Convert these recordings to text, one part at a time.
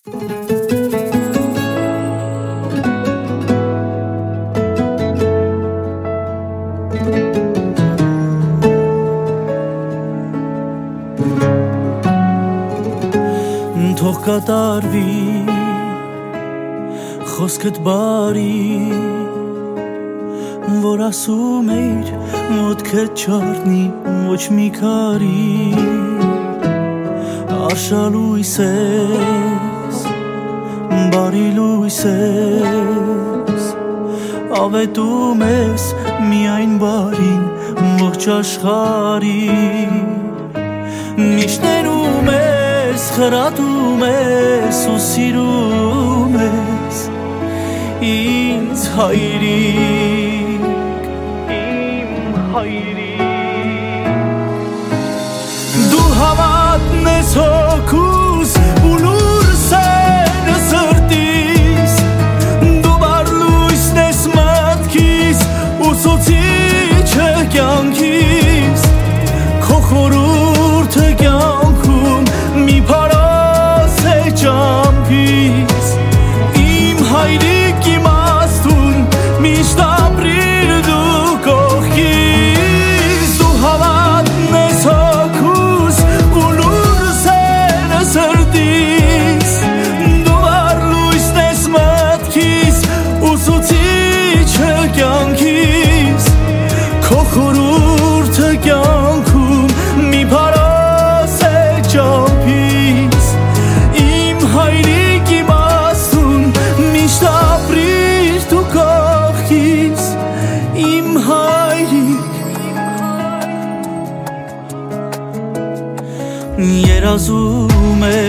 Թող կատարվի խոսքդ բարի, որ ասում էիր ոտքդ չարտնի ոչ մի քարի, արշալույս ես, բարի լույս ես, ավետում ես միայն բարին ողջ աշխարհի, միշտ ներում ես, խրատում ես ու սիրում ես ինձ հայրիկ, իմ հայրիկ, դու հավատն ես հոգուս ու լուրս են սրտիս, դու բար լույսն ես մտքիս, ուսուցիչը կյանքիս, քո խորհուրդը կյանքում մի փարոս է ճամփից, իմ հայրիկ իմաստուն միշտ ապրիր դու կողքիս, դու հավատն ես հոգուս ու լուրս են սրտիս, դու վար լույսն ես մտքիս, ուսուցիչը կյանքիս, քո խորհուրդը կյանքում մի փարոս է ճամփից, իմ հայրիկ իմաստուն միշտ ապրիր դու կողքիս, իմ հայրիկ, երազում է,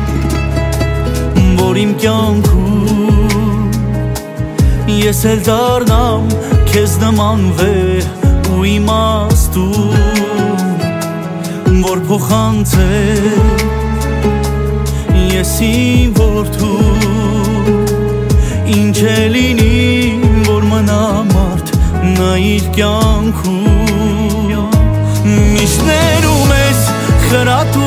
որ իմ կյանքում ես էլ դառնամ քեզ նման վեհ ու իմաստուն, որ փոխանցել ես իմ որդու, ինչ է լինի, որ մնա մարդ նա իր կյանքում, միշտ ներում ես, խրատում